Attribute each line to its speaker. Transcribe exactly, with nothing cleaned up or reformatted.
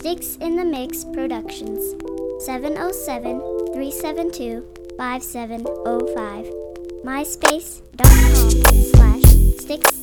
Speaker 1: Sticks in the Mix Productions. seven oh seven, three seven two, five seven oh five. myspace.com slash sticks